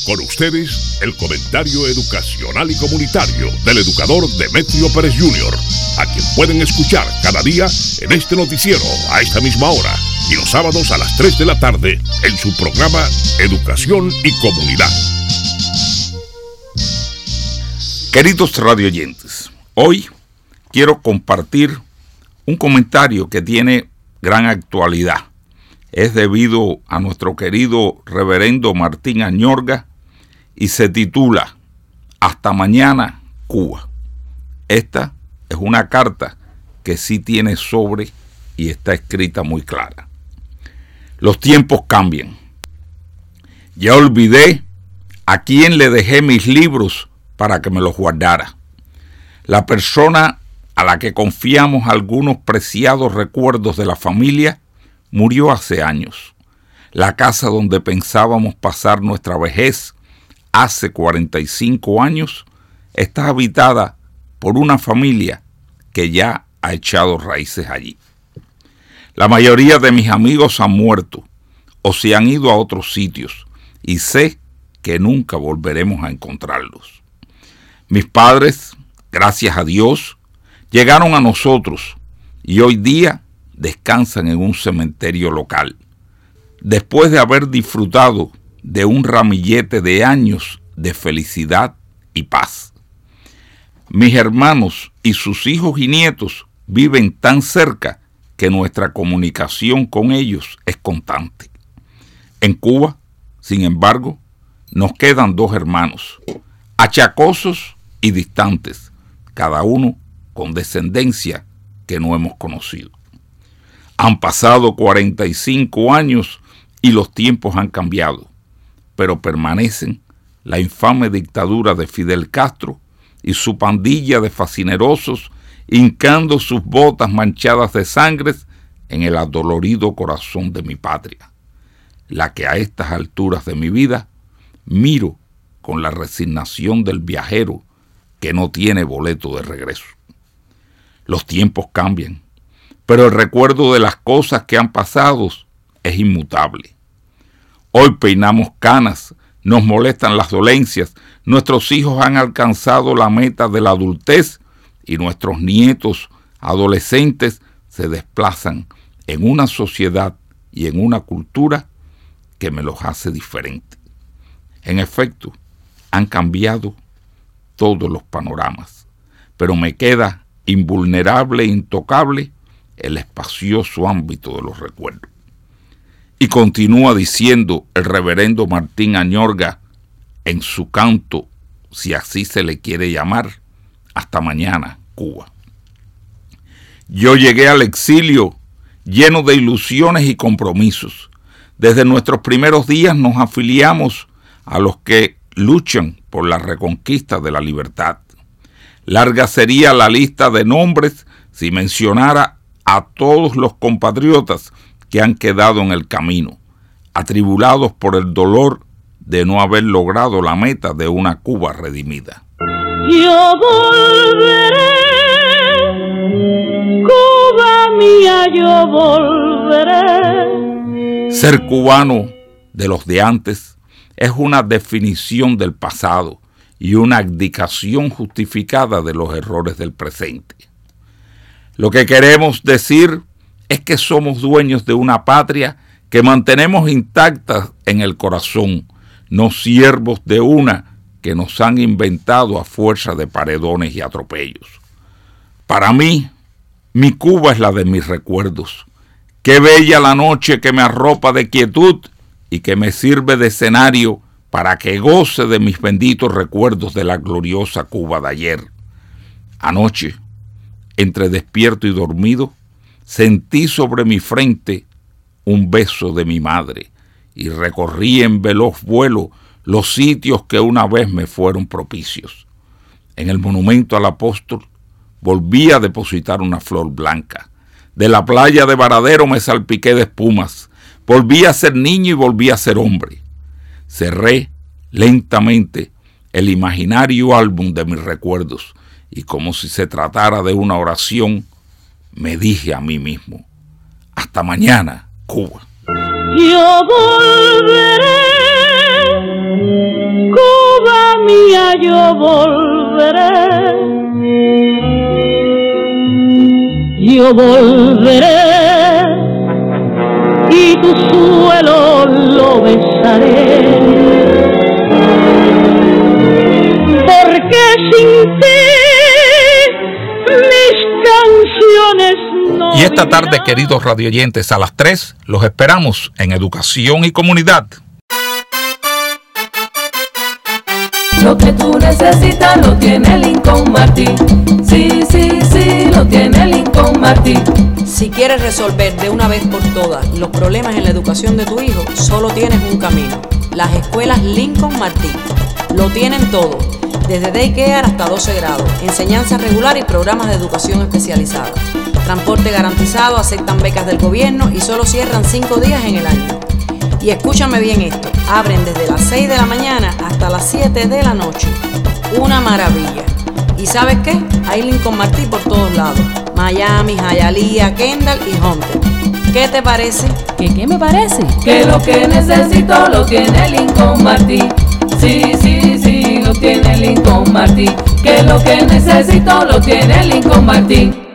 Con ustedes, el comentario educacional y comunitario del educador Demetrio Pérez Jr., a quien pueden escuchar cada día en este noticiero a esta misma hora y los sábados a las 3 de la tarde en su programa Educación y Comunidad. Queridos radioyentes, hoy quiero compartir un comentario que tiene gran actualidad. Es debido a nuestro querido reverendo Martín Añorga y se titula Hasta mañana, Cuba. Esta es una carta que sí tiene sobre y está escrita muy clara. Los tiempos cambian. Ya olvidé a quién le dejé mis libros para que me los guardara. La persona a la que confiamos algunos preciados recuerdos de la familia murió hace años. La casa donde pensábamos pasar nuestra vejez hace 45 años está habitada por una familia que ya ha echado raíces allí. La mayoría de mis amigos han muerto o se han ido a otros sitios y sé que nunca volveremos a encontrarlos. Mis padres, gracias a Dios, llegaron a nosotros y hoy día descansan en un cementerio local, después de haber disfrutado de un ramillete de años de felicidad y paz. Mis hermanos y sus hijos y nietos viven tan cerca que nuestra comunicación con ellos es constante. En Cuba, sin embargo, nos quedan dos hermanos, achacosos y distantes, cada uno con descendencia que no hemos conocido. Han pasado 45 años y los tiempos han cambiado, pero permanecen la infame dictadura de Fidel Castro y su pandilla de fascinerosos hincando sus botas manchadas de sangre en el adolorido corazón de mi patria, la que a estas alturas de mi vida miro con la resignación del viajero que no tiene boleto de regreso. Los tiempos cambian, pero el recuerdo de las cosas que han pasado es inmutable. Hoy peinamos canas, nos molestan las dolencias, nuestros hijos han alcanzado la meta de la adultez y nuestros nietos, adolescentes, se desplazan en una sociedad y en una cultura que me los hace diferentes. En efecto, han cambiado todos los panoramas, pero me queda invulnerable e intocable el espacioso ámbito de los recuerdos. Y continúa diciendo el reverendo Martín Añorga en su canto, si así se le quiere llamar, Hasta mañana, Cuba. Yo llegué al exilio lleno de ilusiones y compromisos. Desde nuestros primeros días nos afiliamos a los que luchan por la reconquista de la libertad. Larga sería la lista de nombres si mencionara a todos los compatriotas que han quedado en el camino, atribulados por el dolor de no haber logrado la meta de una Cuba redimida. Yo volveré, Cuba mía, yo volveré. Ser cubano de los de antes es una definición del pasado y una abdicación justificada de los errores del presente. Lo que queremos decir es que somos dueños de una patria que mantenemos intacta en el corazón, no siervos de una que nos han inventado a fuerza de paredones y atropellos. Para mí, mi Cuba es la de mis recuerdos. Qué bella la noche que me arropa de quietud y que me sirve de escenario para que goce de mis benditos recuerdos de la gloriosa Cuba de ayer. Anoche, entre despierto y dormido, sentí sobre mi frente un beso de mi madre y recorrí en veloz vuelo los sitios que una vez me fueron propicios. En el monumento al apóstol volví a depositar una flor blanca. De la playa de Varadero me salpiqué de espumas. Volví a ser niño y volví a ser hombre. Cerré lentamente el imaginario álbum de mis recuerdos y como si se tratara de una oración, me dije a mí mismo, hasta mañana, Cuba. Yo volveré, mía, yo volveré. Yo volveré y tu suelo lo besaré, porque sin ti mis canciones no. Y esta tarde, queridos radioyentes, a las 3 los esperamos en Educación y Comunidad. Lo que tú necesitas lo tiene Lincoln Martin. Sí, sí, sí, lo tiene Lincoln Martin. Si quieres resolver de una vez por todas los problemas en la educación de tu hijo, solo tienes un camino: las escuelas Lincoln Martin. Lo tienen todo, desde daycare hasta 12 grados, enseñanza regular y programas de educación especializada. Transporte garantizado, aceptan becas del gobierno y solo cierran 5 días en el año. Y escúchame bien esto, abren desde las 6 de la mañana hasta las 7 de la noche. Una maravilla. ¿Y sabes qué? Hay Lincoln Martin por todos lados: Miami, Hialeah, Kendall y Hunter. ¿Qué te parece? ¿Qué me parece? Que lo que necesito lo tiene Lincoln Martin. Sí, sí, sí, lo tiene Lincoln Martin. Que lo que necesito lo tiene Lincoln Martin.